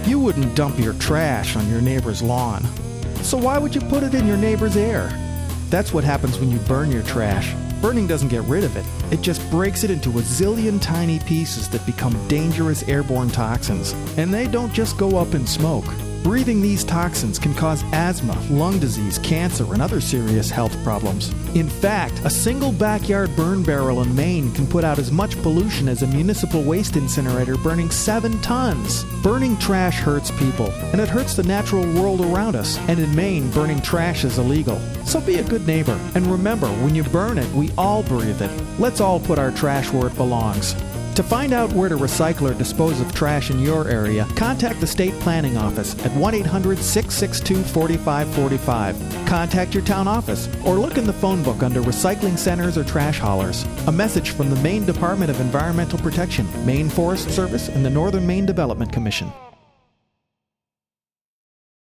You wouldn't dump your trash on your neighbor's lawn. So why would you put it in your neighbor's air? That's what happens when you burn your trash. Burning doesn't get rid of it. It just breaks it into a zillion tiny pieces that become dangerous airborne toxins. And they don't just go up in smoke. Breathing these toxins can cause asthma, lung disease, cancer, and other serious health problems. In fact, a single backyard burn barrel in Maine can put out as much pollution as a municipal waste incinerator burning 7 tons. Burning trash hurts people, and it hurts the natural world around us. And in Maine, burning trash is illegal. So be a good neighbor. And remember, when you burn it, we all breathe it. Let's all put our trash where it belongs. To find out where to recycle or dispose of trash in your area, contact the State Planning Office at 1-800-662-4545. Contact your town office or look in the phone book under recycling centers or trash haulers. A message from the Maine Department of Environmental Protection, Maine Forest Service, and the Northern Maine Development Commission.